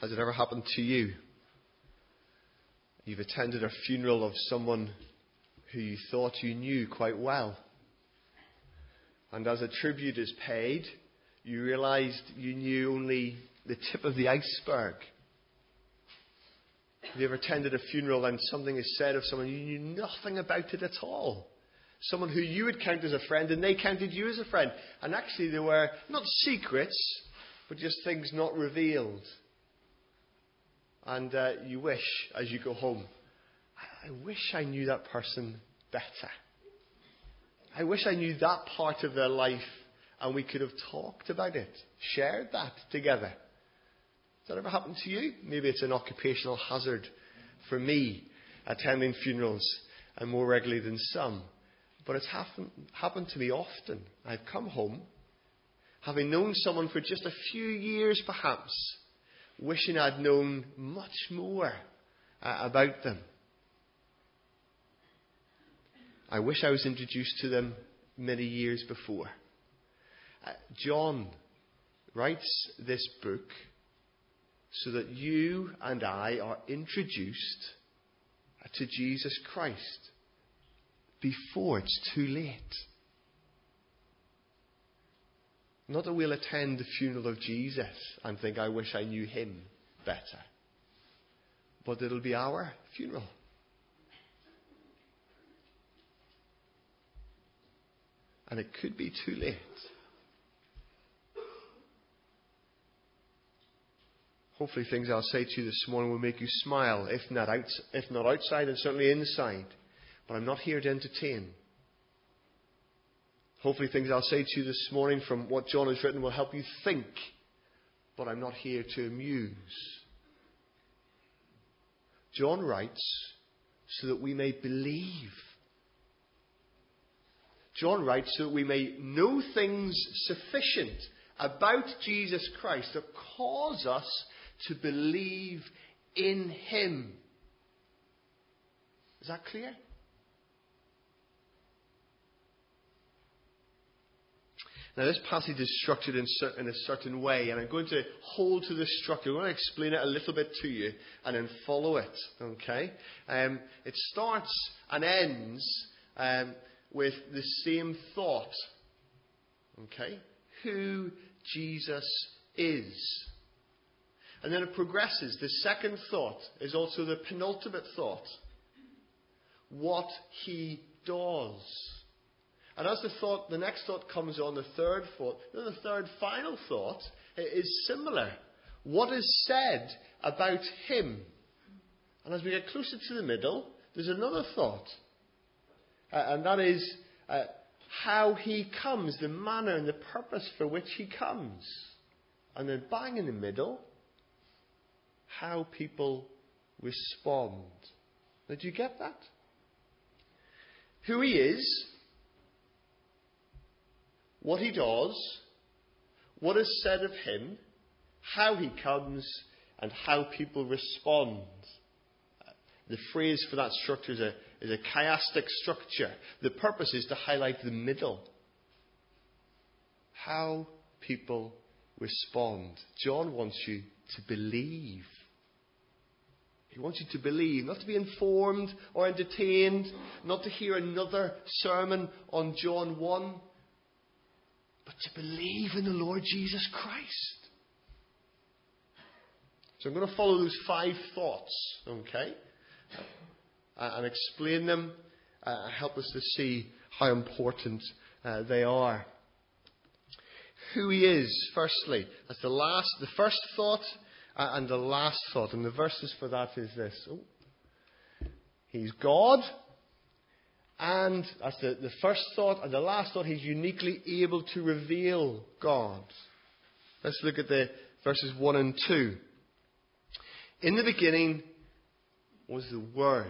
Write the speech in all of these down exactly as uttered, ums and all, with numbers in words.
Has it ever happened to you? You've attended a funeral of someone who you thought you knew quite well. And as a tribute is paid, you realised you knew only the tip of the iceberg. Have you ever attended a funeral and something is said of someone you knew nothing about it at all? Someone who you would count as a friend and they counted you as a friend. And actually they were not secrets, but just things not revealed. And uh, you wish, as you go home, I, I wish I knew that person better. I wish I knew that part of their life and we could have talked about it, shared that together. Has that ever happened to you? Maybe it's an occupational hazard for me, attending funerals and more regularly than some. But it's happened, happened to me often. I've come home, having known someone for just a few years perhaps, wishing I'd known much more uh, about them. I wish I was introduced to them many years before. Uh, John writes this book so that you and I are introduced to Jesus Christ before it's too late. Not that we'll attend the funeral of Jesus and think, I wish I knew him better. But it'll be our funeral. And it could be too late. Hopefully things I'll say to you this morning will make you smile, if not, out, if not outside and certainly inside. But I'm not here to entertain. Hopefully things I'll say to you this morning from what John has written will help you think. But I'm not here to amuse. John writes so that we may believe. John writes so that we may know things sufficient about Jesus Christ that cause us to believe in him. Is that clear? Now this passage is structured in, in a certain way, and I'm going to hold to this structure. I'm going to explain it a little bit to you and then follow it. Okay? Um, it starts and ends um, with the same thought. Okay? Who Jesus is. And then it progresses. The second thought is also the penultimate thought. What he does. And as the thought, the next thought comes on, the third thought, the third final thought is similar. What is said about him? And as we get closer to the middle, there's another thought. Uh, and that is uh, how he comes, the manner and the purpose for which he comes. And then bang in the middle, how people respond. Now, do you get that? Who he is, what he does, what is said of him, how he comes, and how people respond. The phrase for that structure is a, is a chiastic structure. The purpose is to highlight the middle. How people respond. John wants you to believe. He wants you to believe, not to be informed or entertained, not to hear another sermon on John one, but to believe in the Lord Jesus Christ. So I'm going to follow those five thoughts, okay? Uh, and explain them, uh, help us to see how important uh, they are. Who he is, firstly. That's the last, the first thought uh, and the last thought. And the verses for that is this. Oh. He's God. And that's the, the first thought. And the last thought, he's uniquely able to reveal God. Let's look at the verses one and two. In the beginning was the Word.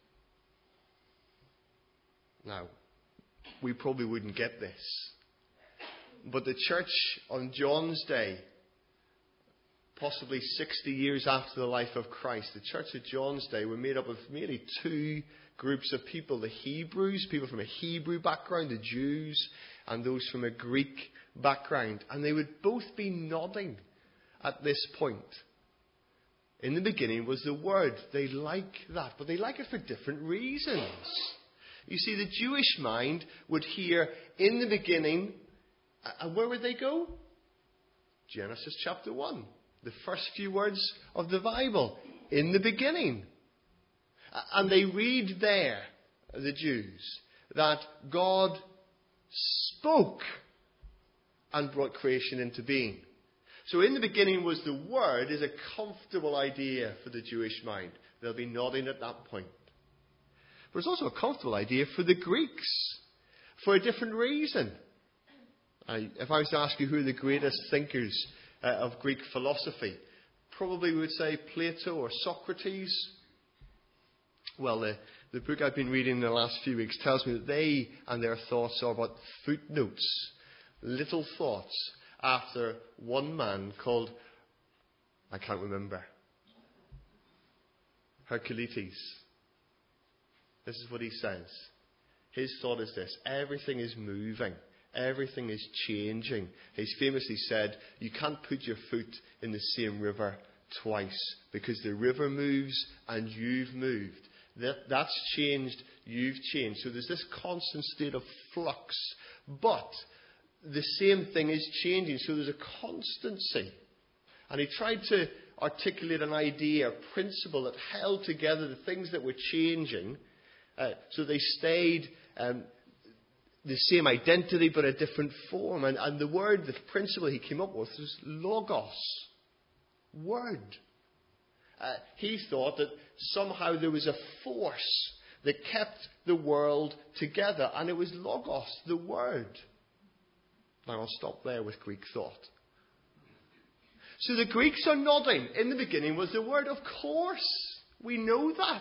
Now, we probably wouldn't get this. But the church on John's day, possibly sixty years after the life of Christ, the church of John's day were made up of merely two groups of people. The Hebrews, people from a Hebrew background, the Jews, and those from a Greek background. And they would both be nodding at this point. In the beginning was the Word. They like that, but they like it for different reasons. You see, the Jewish mind would hear in the beginning, and where would they go? Genesis chapter one. The first few words of the Bible. In the beginning. And they read there, the Jews, that God spoke and brought creation into being. So in the beginning was the Word is a comfortable idea for the Jewish mind. They'll be nodding at that point. But it's also a comfortable idea for the Greeks, for a different reason. I, if I was to ask you who are the greatest thinkers uh, of Greek philosophy, probably we would say Plato or Socrates. Well, the, the book I've been reading in the last few weeks tells me that they and their thoughts are but footnotes, little thoughts, after one man called, I can't remember, Hercules. This is what he says. His thought is this: everything is moving. Everything is changing. He's famously said, you can't put your foot in the same river twice, because the river moves and you've moved. That, that's changed, you've changed. So there's this constant state of flux. But the same thing is changing. So there's a constancy. And he tried to articulate an idea, a principle that held together the things that were changing. Uh, so they stayed um, the same identity but a different form. And, and the word, the principle he came up with was logos. Word. Uh, he thought that somehow there was a force that kept the world together. And it was logos, the word. Now I'll stop there with Greek thought. So the Greeks are nodding. In the beginning was the word. Of course. We know that.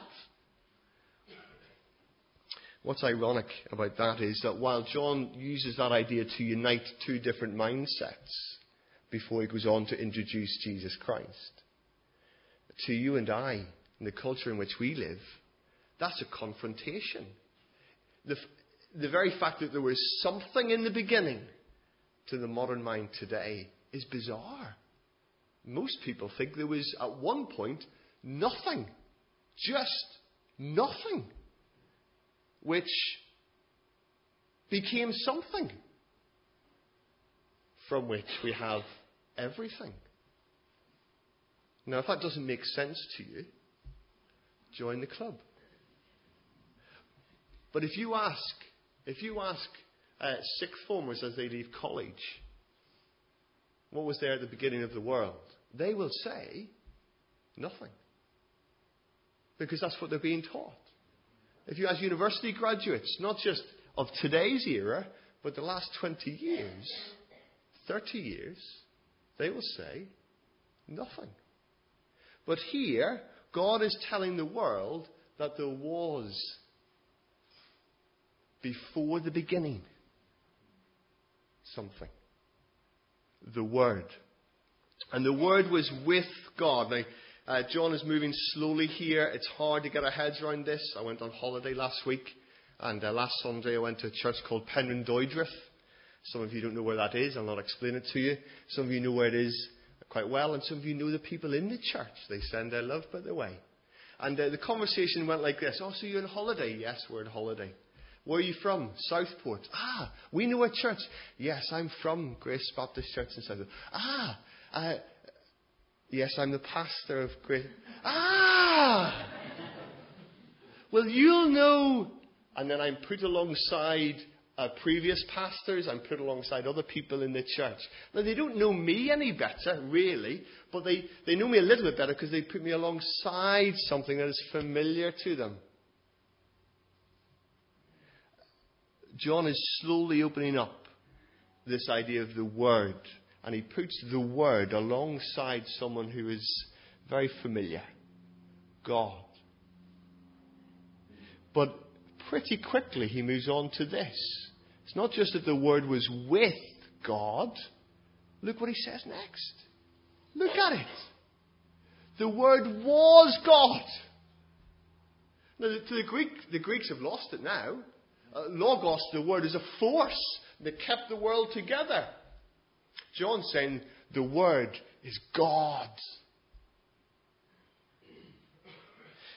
What's ironic about that is that while John uses that idea to unite two different mindsets before he goes on to introduce Jesus Christ, to you and I, in the culture in which we live, that's a confrontation. The, the very fact that there was something in the beginning to the modern mind today is bizarre. Most people think there was at one point nothing. Just nothing. Which became something from which we have everything. Now, if that doesn't make sense to you, join the club. But if you ask, if you ask uh, sixth formers as they leave college, what was there at the beginning of the world? They will say nothing. Because that's what they're being taught. If you ask university graduates, not just of today's era, but the last twenty years, thirty years, they will say nothing. But here, God is telling the world that there was, before the beginning, something. The Word. And the Word was with God. Now, Uh, John is moving slowly here. It's hard to get our heads around this. I went on holiday last week, and uh, last Sunday I went to a church called Penryn Doedrith. Some of you don't know where that is. I'll not explain it to you. Some of you know where it is quite well, and some of you know the people in the church. They send their love by the way. And uh, the conversation went like this. Oh, so you're on holiday? Yes, we're on holiday. Where are you from? Southport. Ah, we know a church. Yes, I'm from Grace Baptist Church in Southport. Ah, uh, yes, I'm the pastor of Grace. Ah! Well, you'll know. And then I'm put alongside uh, previous pastors. I'm put alongside other people in the church. Now, they don't know me any better, really. But they, they know me a little bit better because they put me alongside something that is familiar to them. John is slowly opening up this idea of the Word. And he puts the Word alongside someone who is very familiar. God. But pretty quickly he moves on to this. It's not just that the Word was with God. Look what he says next. Look at it. The Word was God. Now, to the Greek, the Greeks have lost it now. Uh, logos, the Word, is a force that kept the world together. John's saying the Word is God.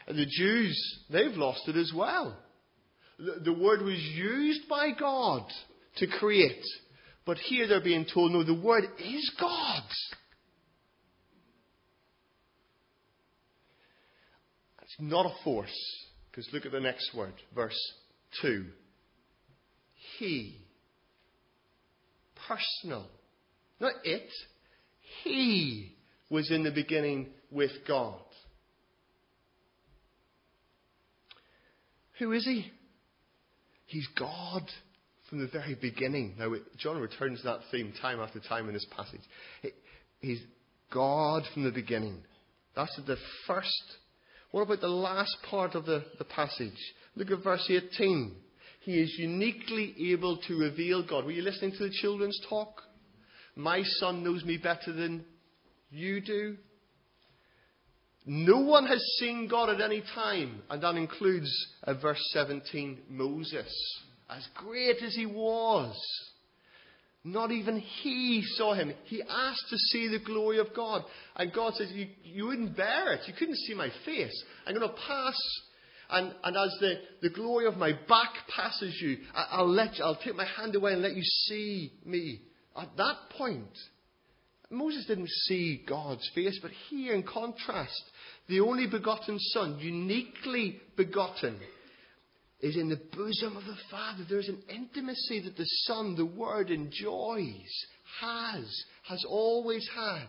The Jews, they've lost it as well. The, the word was used by God to create. But here they're being told, no, the word is God's. It's not a force. Because look at the next word, verse two. He. Personal. Not it. He was in the beginning with God. Who is he? He's God from the very beginning. Now, John returns to that theme time after time in this passage. He's God from the beginning. That's the first. What about the last part of the, the passage? Look at verse eighteen. He is uniquely able to reveal God. Were you listening to the children's talk? My son knows me better than you do. No one has seen God at any time. And that includes uh, verse seventeen, Moses. As great as he was, not even he saw him. He asked to see the glory of God. And God says, you, you wouldn't bear it. You couldn't see my face. I'm going to pass. And, and as the, the glory of my back passes you, I, I'll let you, I'll take my hand away and let you see me. At that point, Moses didn't see God's face. But here, in contrast, the only begotten Son, uniquely begotten, is in the bosom of the Father. There's an intimacy that the Son, the Word, enjoys, has, has always had.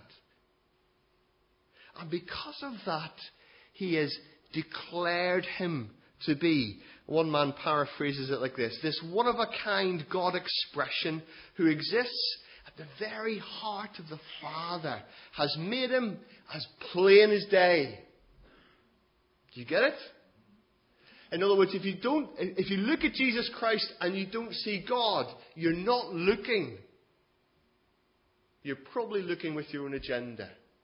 And because of that, he has declared him to be. One man paraphrases it like this: this one-of-a-kind God expression who exists at the very heart of the Father has made him as plain as day. Do you get it? In other words, if you don't, if you look at Jesus Christ and you don't see God, you're not looking. You're probably looking with your own agenda.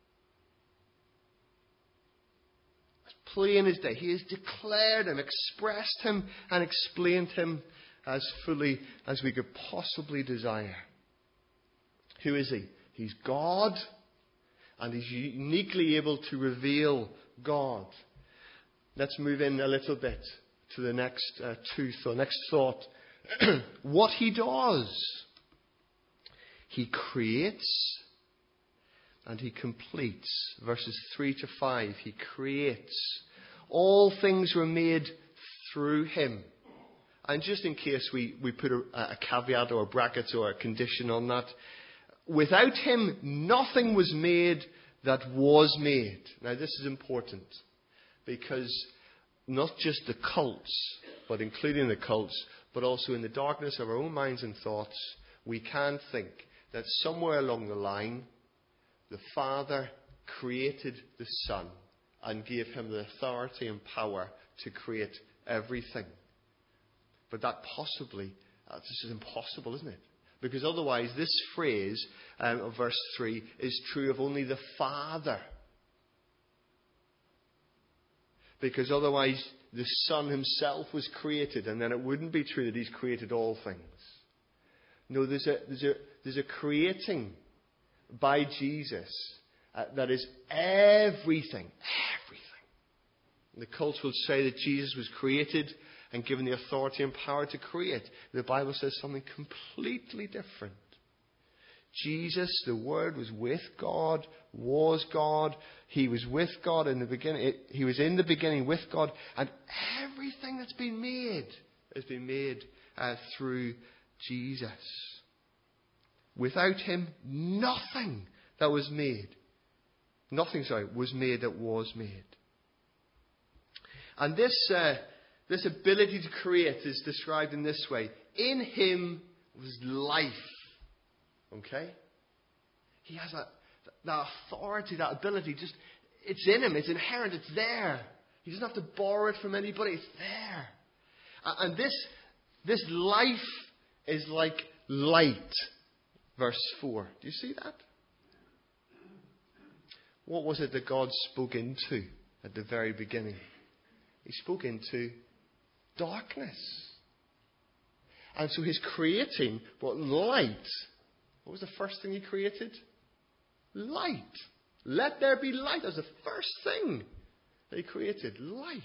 As plain as day. He has declared him, expressed him, and explained him as fully as we could possibly desire. Who is he? He's God, and he's uniquely able to reveal God. Let's move in a little bit to the next uh, tooth or next thought. What he does. He creates and he completes. Verses three to five. He creates. All things were made through him. And just in case we, we put a, a caveat or a bracket or a condition on that. Without him, nothing was made that was made. Now this is important. Because not just the cults, but including the cults, but also in the darkness of our own minds and thoughts, we can think that somewhere along the line, the Father created the Son and gave him the authority and power to create everything. But that possibly, uh, this is impossible, isn't it? Because otherwise this phrase um, of verse three is true of only the Father. Because otherwise the Son himself was created, and then it wouldn't be true that he's created all things. No, there's a, there's a, there's a creating by Jesus uh, that is everything. Everything. The cults will say that Jesus was created and given the authority and power to create. The Bible says something completely different. Jesus, the Word, was with God, was God. He was with God in the beginning. He was in the beginning with God. And everything that's been made has been made uh, through Jesus. Without him, nothing that was made, nothing, sorry, was made that was made. And this, uh, this ability to create is described in this way. In him was life. Okay? He has that, that authority, that ability. Just, it's in him. It's inherent. It's there. He doesn't have to borrow it from anybody. It's there. And this, this life is like light. Verse four. Do you see that? What was it that God spoke into at the very beginning? He spoke into darkness. And so he's creating what light. What was the first thing he created? Light. Let there be light. That was the first thing He created light.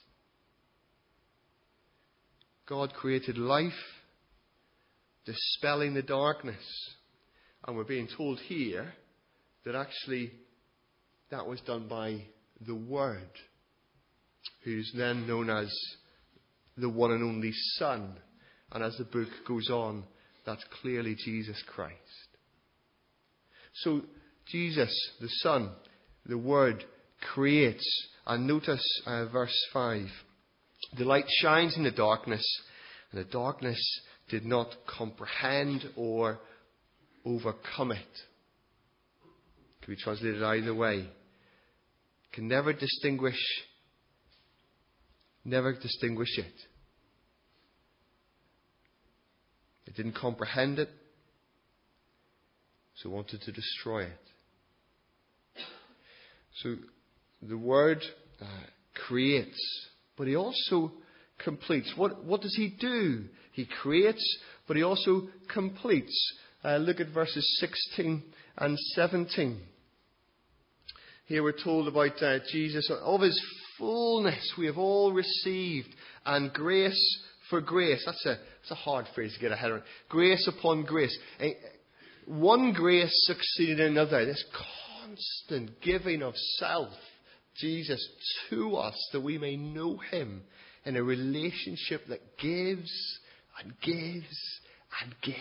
God created life, dispelling the darkness. And we're being told here that actually that was done by the Word, who's then known as the one and only Son. And as the book goes on, that's clearly Jesus Christ. So Jesus, the Son, the Word, creates. And notice uh, verse five. The light shines in the darkness, and the darkness did not comprehend or overcome it. Can be translated either way. Can never distinguish, never distinguish it. It didn't comprehend it, so wanted to destroy it. So the Word uh, creates, but He also completes. What, what does He do? He creates, but He also completes. Uh, look at verses sixteen and seventeen. Here we're told about uh, Jesus. Of His fullness we have all received, and grace for grace. That's a, that's a hard phrase to get a head around. Grace upon grace. Uh, one grace succeeded another. This constant giving of self, Jesus, to us, that we may know Him in a relationship that gives and gives and gives.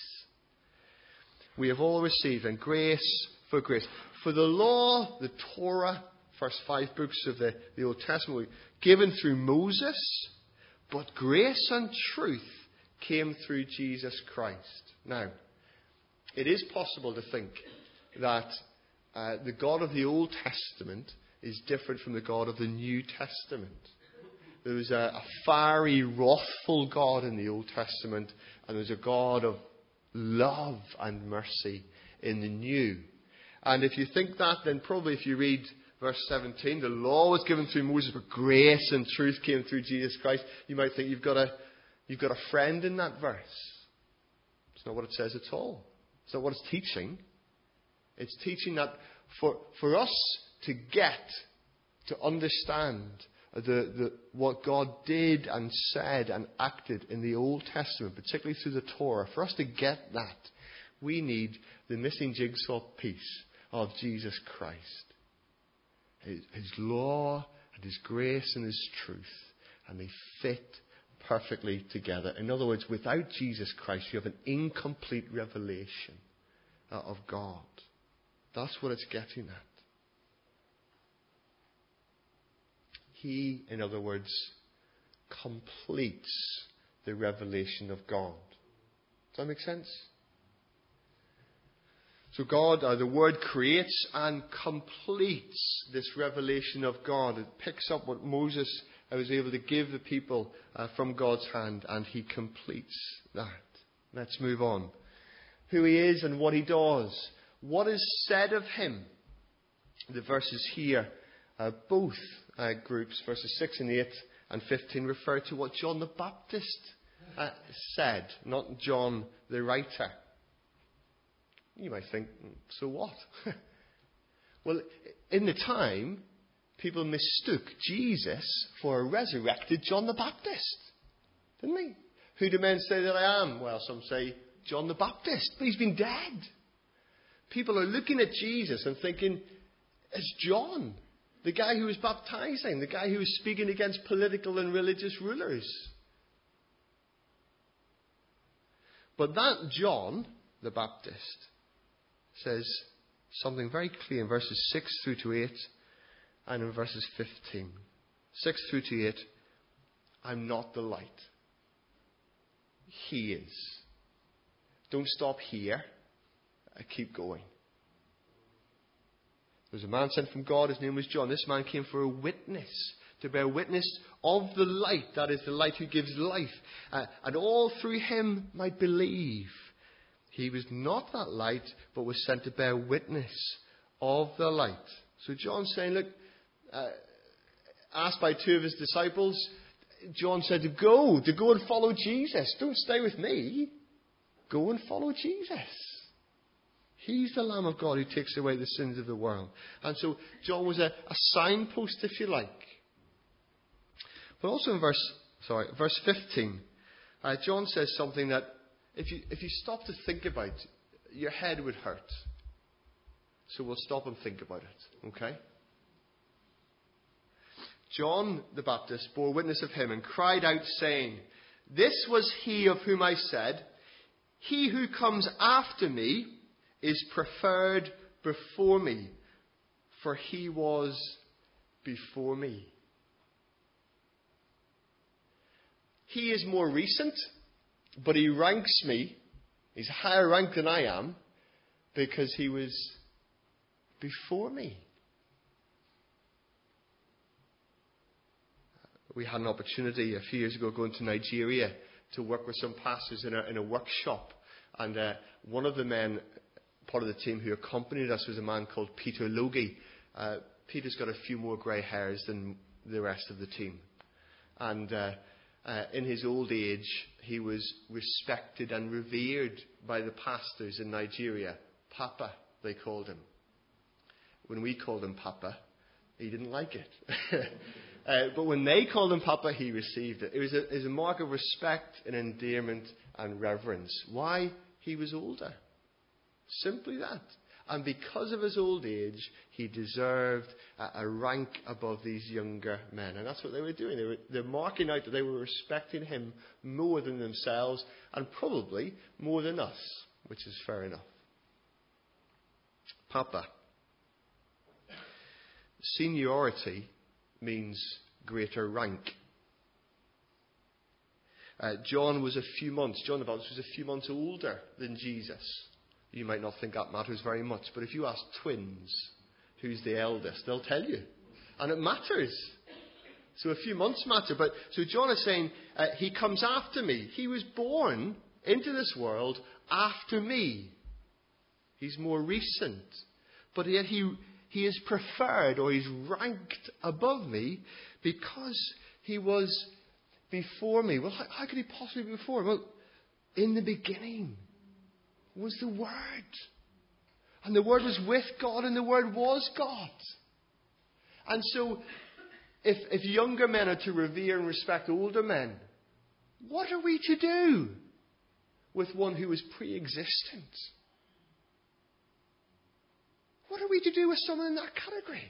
We have all received, and grace for grace. For the law, the Torah, first five books of the, the Old Testament, were given through Moses, but grace and truth came through Jesus Christ. Now, it is possible to think that uh, the God of the Old Testament is different from the God of the New Testament. There was a, a fiery, wrathful God in the Old Testament, and there was a God of love and mercy in the New. And if you think that, then probably if you read verse seventeen, the law was given through Moses, but grace and truth came through Jesus Christ, you might think you've got a, you've got a friend in that verse. It's not what it says at all. It's not what it's teaching. It's teaching that for, for us to get, to understand the, the, what God did and said and acted in the Old Testament, particularly through the Torah, for us to get that, we need the missing jigsaw piece of Jesus Christ. His, his law and His grace and His truth. And they fit perfectly together. In other words, without Jesus Christ, you have an incomplete revelation uh, of God. That's what it's getting at. He, in other words, completes the revelation of God. Does that make sense? So God, uh, the Word creates and completes this revelation of God. It picks up what Moses uh, was able to give the people uh, from God's hand, and He completes that. Let's move on. Who He is and what He does. What is said of Him? The verses here, uh, both uh, groups, verses six and eight and fifteen, refer to what John the Baptist uh, said, not John the writer. You might think, so what? Well, in the time, people mistook Jesus for a resurrected John the Baptist. Didn't they? Who do men say that I am? Well, some say John the Baptist, but he's been dead. People are looking at Jesus and thinking, it's John, the guy who was baptizing, the guy who was speaking against political and religious rulers. But that John the Baptist says something very clear in verses six through to eight and in verses fifteen. six through to eight, I'm not the light. He is. Don't stop here. I keep going. There was a man sent from God. His name was John. This man came for a witness, to bear witness of the light. That is the light who gives life. Uh, and all through him might believe. He was not that light, but was sent to bear witness of the light. So John's saying, look, uh, asked by two of his disciples, John said to go, to go and follow Jesus. Don't stay with me. Go and follow Jesus. He's the Lamb of God who takes away the sins of the world. And so John was a, a signpost, if you like. But also in verse, sorry, verse fifteen, uh, John says something that if you, if you stop to think about, your head would hurt. So we'll stop and think about it, okay? John the Baptist bore witness of him and cried out, saying, "This was he of whom I said, he who comes after me is preferred before me, for he was before me." He is more recent, but he ranks me. He's higher ranked than I am because he was before me. We had an opportunity a few years ago going to Nigeria to work with some pastors in a, in a workshop. And uh, one of the men, part of the team who accompanied us, was a man called Peter Logie. Uh, Peter's got a few more grey hairs than the rest of the team. And uh, uh, in his old age, he was respected and revered by the pastors in Nigeria. Papa, they called him. When we called him Papa, he didn't like it. uh, but when they called him Papa, he received it. It was, a, it was a mark of respect and endearment and reverence. Why? He was older. Simply that. And because of his old age, he deserved a, a rank above these younger men. And that's what they were doing. They were they're marking out that they were respecting him more than themselves and probably more than us, which is fair enough. Papa. Seniority means greater rank. Uh, John was a few months, John the Baptist was a few months older than Jesus. You might not think that matters very much, but if you ask twins who's the eldest, they'll tell you. And it matters. So a few months matter. But so John is saying, uh, he comes after me. He was born into this world after me. He's more recent. But yet he, he is preferred, or he's ranked above me because he was before me. Well, how, how could he possibly be before? Well, in the beginning was the Word. And the Word was with God, and the Word was God. And so, if, if younger men are to revere and respect older men, what are we to do with one who is pre-existent? What are we to do with someone in that category?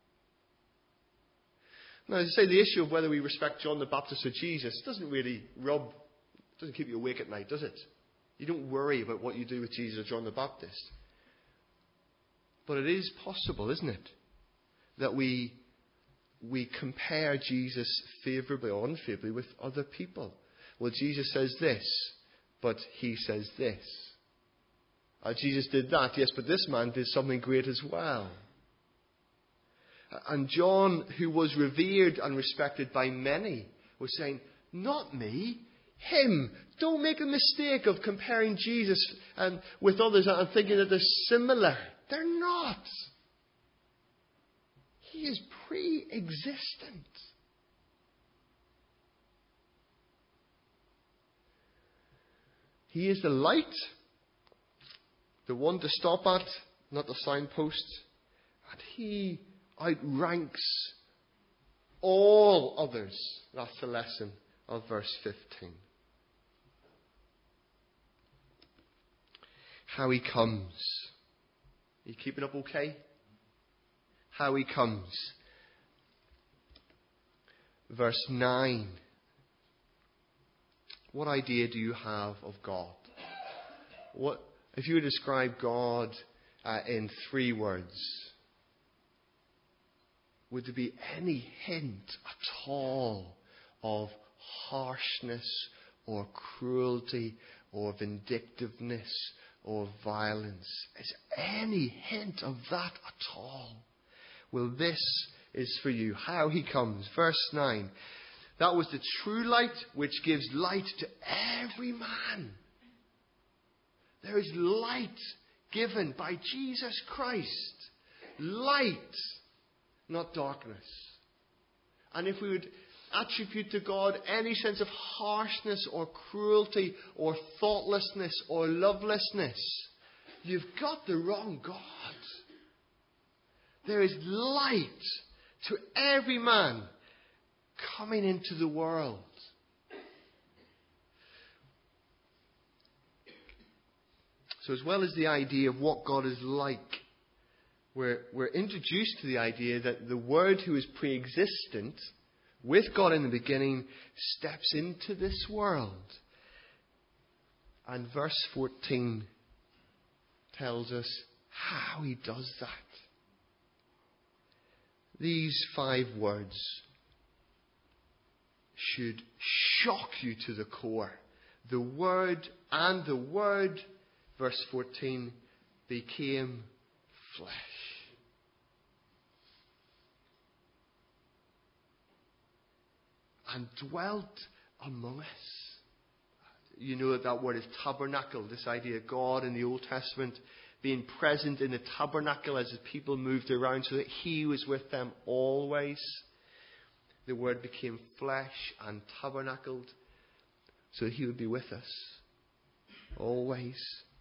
Now, as I say, the issue of whether we respect John the Baptist or Jesus doesn't really rub, doesn't keep you awake at night, does it? You don't worry about what you do with Jesus or John the Baptist. But it is possible, isn't it, that we we compare Jesus favourably or unfavourably with other people. Well, Jesus says this, but he says this. Uh, Jesus did that, yes, but this man did something great as well. And John, who was revered and respected by many, was saying, not me, him. Don't make a mistake of comparing Jesus um, with others and thinking that they're similar. They're not. He is pre-existent. He is the light, the one to stop at, not the signpost. And he outranks all others. That's the lesson of verse fifteen. How he comes. Are you keeping up okay? How he comes. Verse nine. What idea do you have of God? What if you were to describe God uh, in three words? Would there be any hint at all of harshness or cruelty or vindictiveness or violence? Is there any hint of that at all? Well, this is for you. How he comes. Verse nine. That was the true light which gives light to every man. There is light given by Jesus Christ. Light, not darkness. And if we would attribute to God any sense of harshness or cruelty or thoughtlessness or lovelessness, you've got the wrong God. There is light to every man coming into the world. So as well as the idea of what God is like, we're, we're introduced to the idea that the Word who is pre-existent, with God in the beginning, steps into this world. And verse fourteen tells us how he does that. These five words should shock you to the core. The Word, and the Word, verse fourteen, became flesh. And dwelt among us. You know that that word is tabernacle. This idea of God in the Old Testament being present in the tabernacle as the people moved around so that He was with them always. The Word became flesh and tabernacled so that He would be with us always.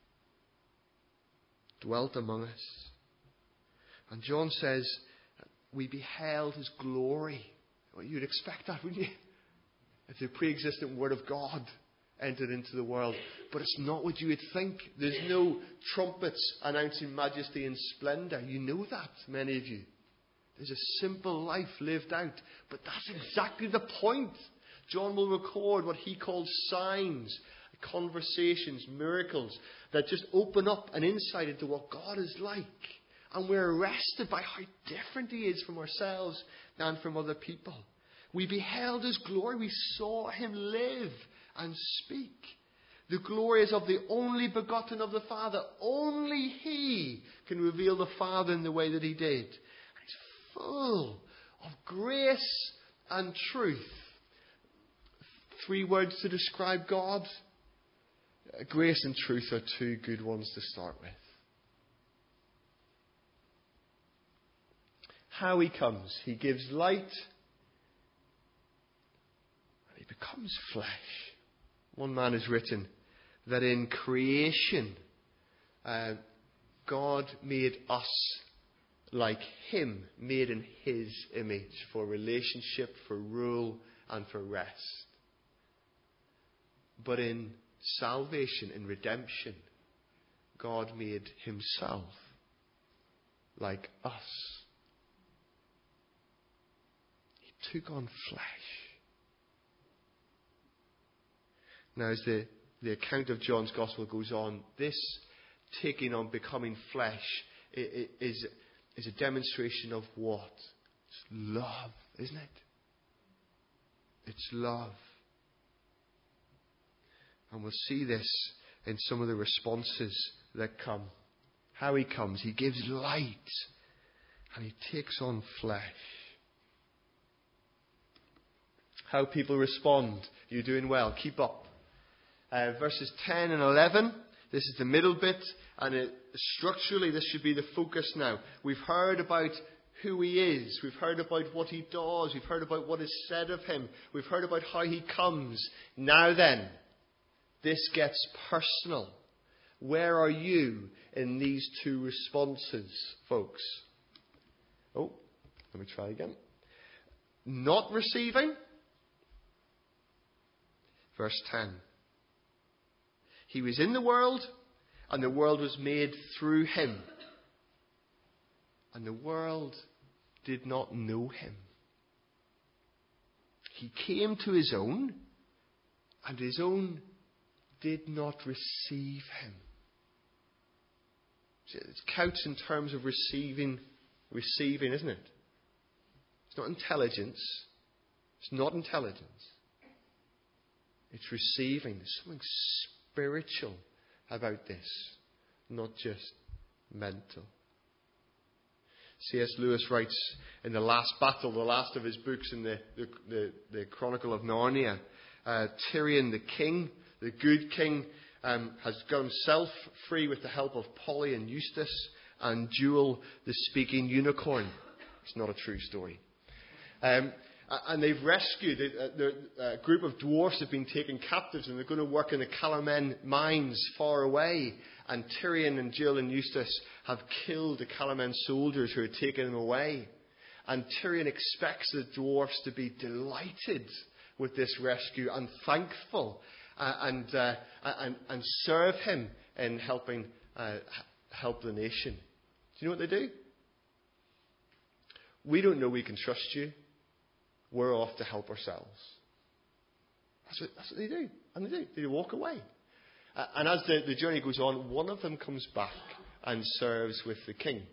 Dwelt among us. And John says, we beheld His glory. Well, you'd expect that, wouldn't you? If the pre-existent Word of God entered into the world. But it's not what you would think. There's no trumpets announcing majesty and splendour. You know that, many of you. There's a simple life lived out. But that's exactly the point. John will record what he calls signs, conversations, miracles, that just open up an insight into what God is like. And we're arrested by how different He is from ourselves and from other people. We beheld His glory. We saw Him live and speak. The glory is of the only begotten of the Father. Only He can reveal the Father in the way that He did. He's full of grace and truth. Three words to describe God. Grace and truth are two good ones to start with. How He comes. He gives light. And He becomes flesh. One man has written that in creation, uh, God made us like Him, made in His image, for relationship, for rule, and for rest. But in salvation, in redemption, God made Himself like us. He took on flesh. Now, as the, the account of John's Gospel goes on, this taking on, becoming flesh, is, is a demonstration of what? It's love, isn't it? It's love. And we'll see this in some of the responses that come. How He comes. He gives light. And He takes on flesh. How people respond. You're doing well. Keep up. Uh, verses ten and eleven. This is the middle bit. And it, structurally, this should be the focus now. We've heard about who He is. We've heard about what He does. We've heard about what is said of Him. We've heard about how He comes. Now then, this gets personal. Where are you in these two responses, folks? Oh, let me try again. Not receiving. Verse ten. He was in the world, and the world was made through Him. And the world did not know Him. He came to His own, and His own did not receive Him. It counts in terms of receiving, receiving, isn't it? It's not intelligence. It's not intelligence. It's receiving. There's something spiritual about this, not just mental. C S Lewis writes in The Last Battle, the last of his books in the, the, the, the Chronicle of Narnia, uh, Tyrion the king, the good king, um, has got himself free with the help of Polly and Eustace and Jewel, the speaking unicorn. It's not a true story. Um, and they've rescued, a, a group of dwarfs have been taken captives and they're going to work in the Calamen mines far away. And Tyrion and Jill and Eustace have killed the Calamen soldiers who had taken them away. And Tyrion expects the dwarfs to be delighted with this rescue and thankful uh, and, uh, and, and serve him in helping uh, help the nation. Do you know what they do? We don't know we can trust you. We're off to help ourselves. That's what, that's what they do. And they do. They walk away. Uh, and as the, the journey goes on, one of them comes back and serves with the king.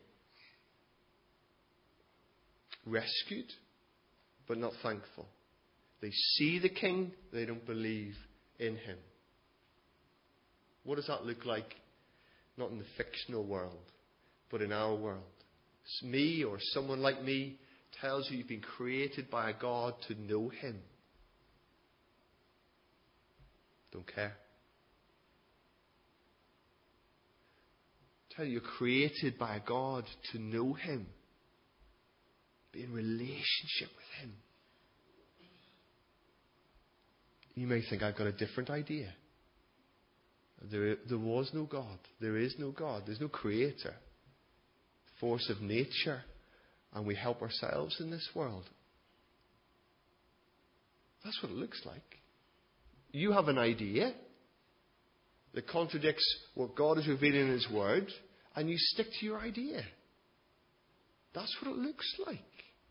Rescued, but not thankful. They see the king, they don't believe in him. What does that look like? Not in the fictional world, but in our world. It's me or someone like me tells you you've been created by a God to know him. Don't care. Tell you you're created by a God to know him. Be in relationship with him. You may think I've got a different idea. There, there was no God. There is no God. There's no creator. Force of nature. And we help ourselves in this world. That's what it looks like. You have an idea that contradicts what God is revealing in his word, and you stick to your idea. That's what it looks like.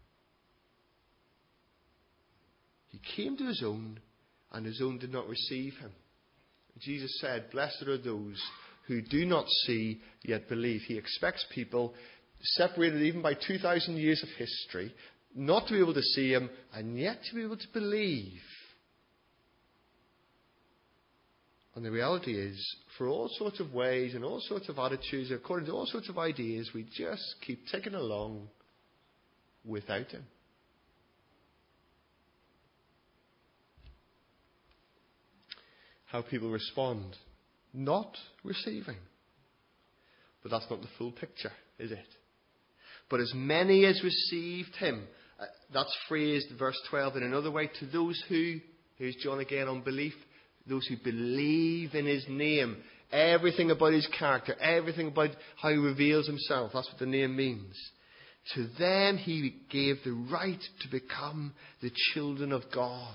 He came to his own, and his own did not receive him. Jesus said, blessed are those who do not see yet believe. He expects people separated even by two thousand years of history not to be able to see him and yet to be able to believe. And the reality is, for all sorts of ways and all sorts of attitudes, according to all sorts of ideas, we just keep ticking along without him. How people respond. Not receiving. But that's not the full picture, is it? But as many as received him, uh, that's phrased, verse twelve, in another way, to those who, here's John again, unbelief, those who believe in his name. Everything about his character, everything about how he reveals himself, that's what the name means. To them he gave the right to become the children of God.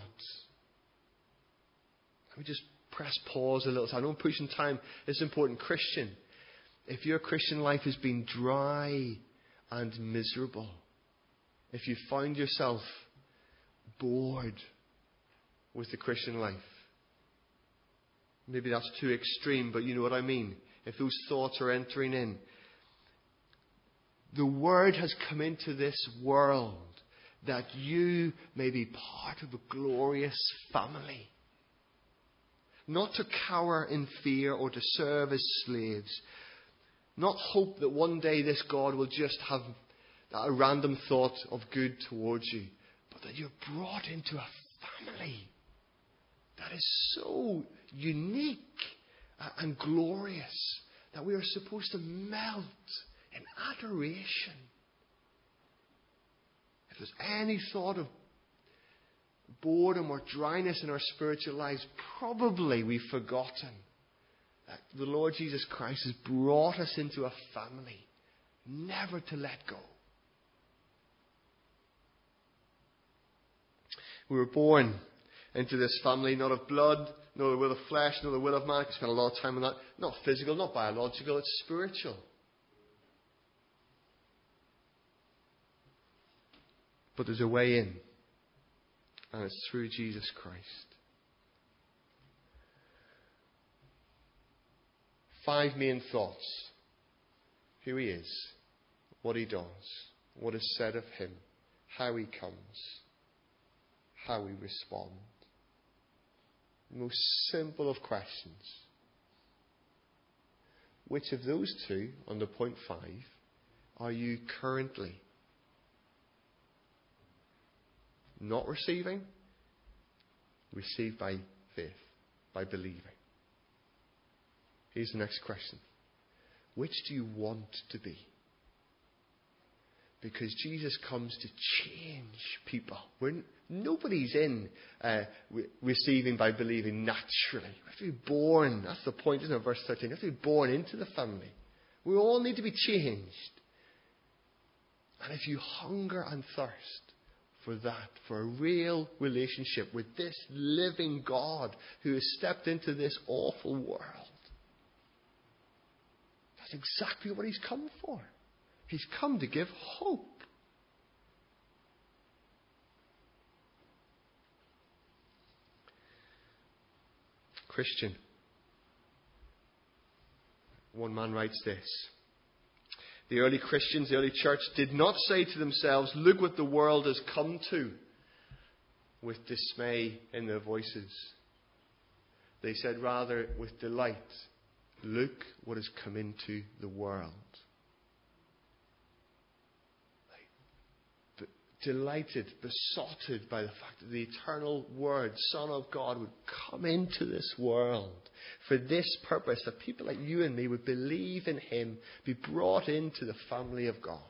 Let me just press pause a little. So I know I'm pushing time. It's important. Christian, if your Christian life has been dry and miserable, if you find yourself bored with the Christian life, maybe that's too extreme, but you know what I mean. If those thoughts are entering in, the word has come into this world that you may be part of a glorious family. Not to cower in fear or to serve as slaves. Not hope that one day this God will just have a random thought of good towards you. But that you're brought into a family that is so unique and glorious that we are supposed to melt in adoration. If there's any thought of boredom or dryness in our spiritual lives, probably we've forgotten that the Lord Jesus Christ has brought us into a family, never to let go. We were born into this family, not of blood, nor the will of flesh, nor the will of man. I spent a lot of time on that. Not physical, not biological, it's spiritual. But there's a way in. And it's through Jesus Christ. Five main thoughts. Who he is, what he does, what is said of him, how he comes, how we respond. The most simple of questions. Which of those two, under point five, are you currently not receiving? Received by faith, by believing. Here's the next question. Which do you want to be? Because Jesus comes to change people. We're, nobody's in uh, re- receiving by believing naturally. We have to be born. That's the point, isn't it? Verse thirteen. We have to be born into the family. We all need to be changed. And if you hunger and thirst for that, for a real relationship with this living God who has stepped into this awful world, that's exactly what he's come for. He's come to give hope. Christian. One man writes this. The early Christians, the early church, did not say to themselves, look what the world has come to, with dismay in their voices. They said rather with delight, look what has come into the world. Delighted, besotted by the fact that the eternal Word, Son of God, would come into this world for this purpose, that people like you and me would believe in Him, be brought into the family of God.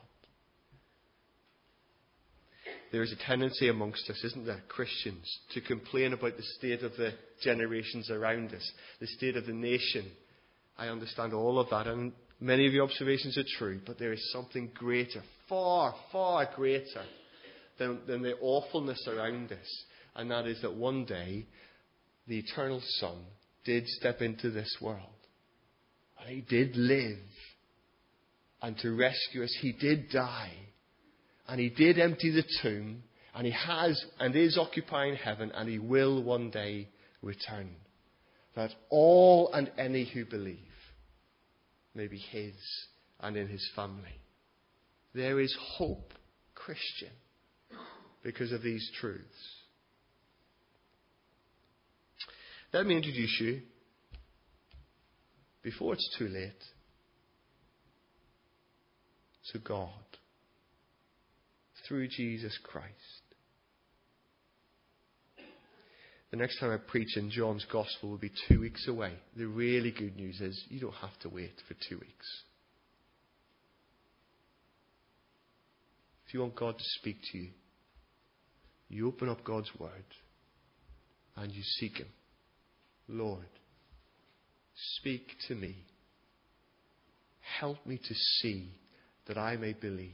There is a tendency amongst us, isn't there, Christians, to complain about the state of the generations around us, the state of the nation. I understand all of that, and many of your observations are true, but there is something greater, far, far greater Than, than the awfulness around us. And that is that one day the eternal Son did step into this world. And He did live. And to rescue us, He did die. And He did empty the tomb. And He has and is occupying heaven. And He will one day return. That all and any who believe may be His and in His family. There is hope, Christian, because of these truths. Let me introduce you, before it's too late, to God through Jesus Christ. The next time I preach in John's Gospel will be two weeks away. The really good news is you don't have to wait for two weeks. If you want God to speak to you, you open up God's Word and you seek Him. Lord, speak to me. Help me to see that I may believe.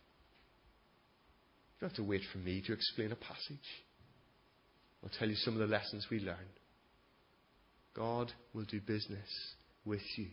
You don't have to wait for me to explain a passage. I'll tell you some of the lessons we learn. God will do business with you.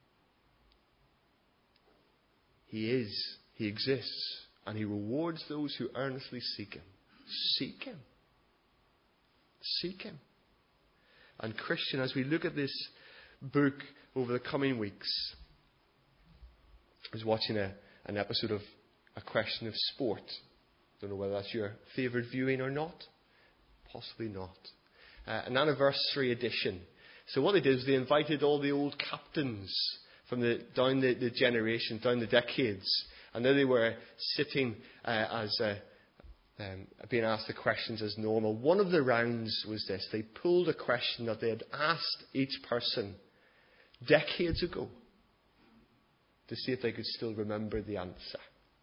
He is, He exists, and He rewards those who earnestly seek Him. Seek Him. Seek Him. And Christian, as we look at this book over the coming weeks, I was watching a, an episode of A Question of Sport. Don't know whether that's your favourite viewing or not. Possibly not. Uh, an anniversary edition. So what they did is they invited all the old captains from the down the, the generations, down the decades, and there they were sitting uh, as uh, um, being asked the questions as normal. One of the rounds was this: they pulled a question that they had asked each person decades ago to see if they could still remember the answer.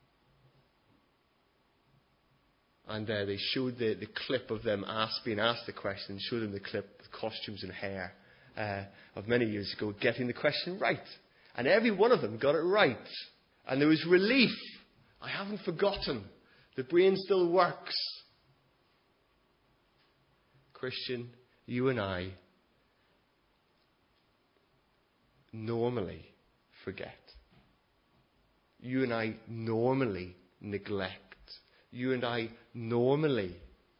And uh, they showed the, the clip of them asked, being asked the question, showed them the clip with costumes and hair uh, of many years ago, getting the question right. And every one of them got it right. And there was relief. I haven't forgotten. The brain still works. Christian, you and I normally forget. You and I normally neglect. You and I normally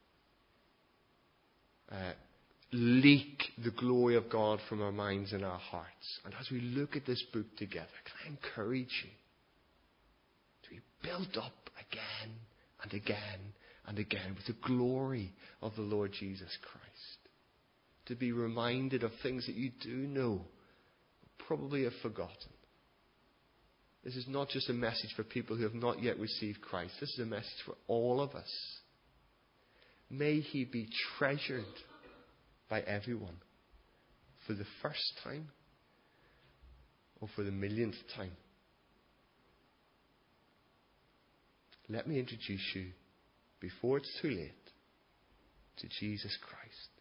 uh, leak the glory of God from our minds and our hearts. And as we look at this book together, can I encourage you to be built up again and again and again with the glory of the Lord Jesus Christ? To be reminded of things that you do know, probably have forgotten. This is not just a message for people who have not yet received Christ. This is a message for all of us. May He be treasured by everyone for the first time or for the millionth time. let me introduce you, before it's too late, to Jesus Christ.